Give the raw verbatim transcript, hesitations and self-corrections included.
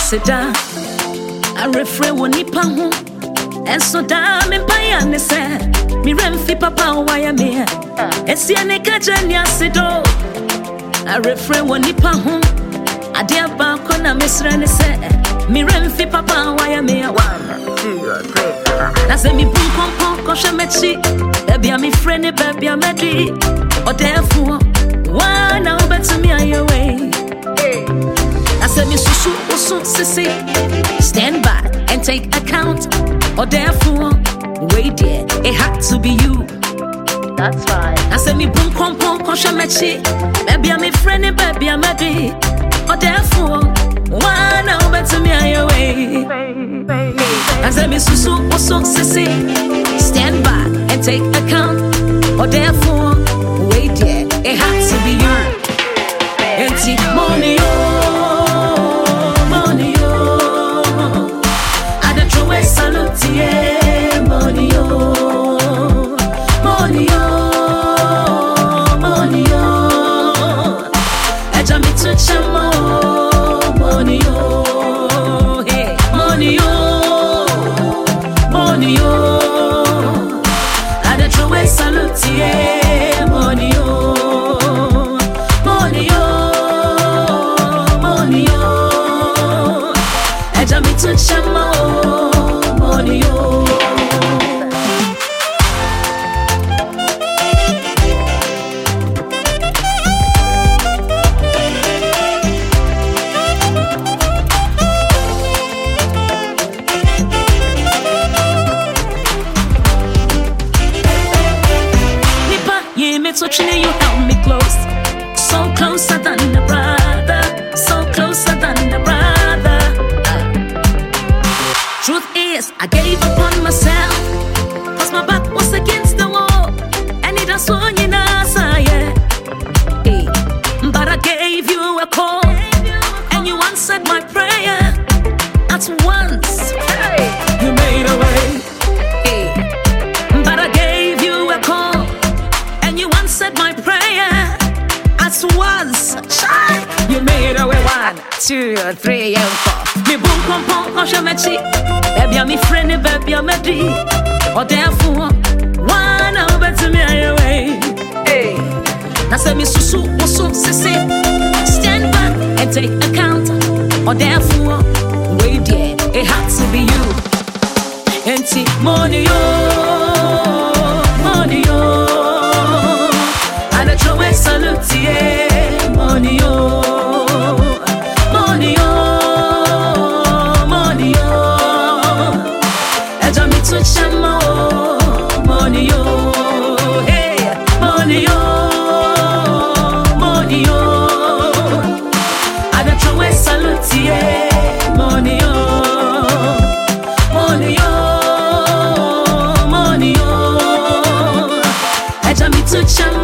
Sida, I refrain when he pahu, and so damn in Payane said, me remfi papa, why am here? It's the Nikajania Sido. I refrain when he pahu, I dear Bakona Miss Rene said, me remfi papa, why am here? I say me boom pom pom, Koshamechi, baby, I'm me friend, baby, I'm ready, or therefore, one now better me on your way. I said, me susu usu sisi, stand by and take account, or therefore, wait there, it had to be you. That's right. I said, me boom pom pom, Koshamechi, baby, I'm me friend, baby, I'm ready, or therefore, one now better me on your way. I said, me susu usu sisi, stand by and take account, or therefore, wait there, it had to be you. Empty money, oh, money, oh, I don't throw a salute, yeah, money, oh, money, oh, money, oh, I jump into chamo, money, oh, hey, money, oh, money, oh, I don't throw a salute, yeah, money, oh, money, oh. To chamo money, oh. Nipa, ye me touching you held me close, so closer than a brother, so closer than a brother. Truth is, I gave up on myself, cause my back was against the wall, and it was so in us, yeah. Hey. But I gave you a call, and you answered my prayer at once. Hey. You made a way. Hey. But I gave you a call, and you answered my prayer at once. You made a way. One, two, three, and four. Me boom pom pom, Koshamechi. Baby, I'm me friend, baby, I'm ready. Or therefore, one over to me away. Hey, I said, me susu, usu, sisi, stand back and take account. Or therefore, wait there, it had to be you. Empty money, oh, money, oh, I don't throw a salute, yeah, money, oh, money, oh. To chamo money, oh, hey, money, oh, money, oh, I don't throw a salute, yeah, money, oh, money, oh, money, oh, I jump to chamo.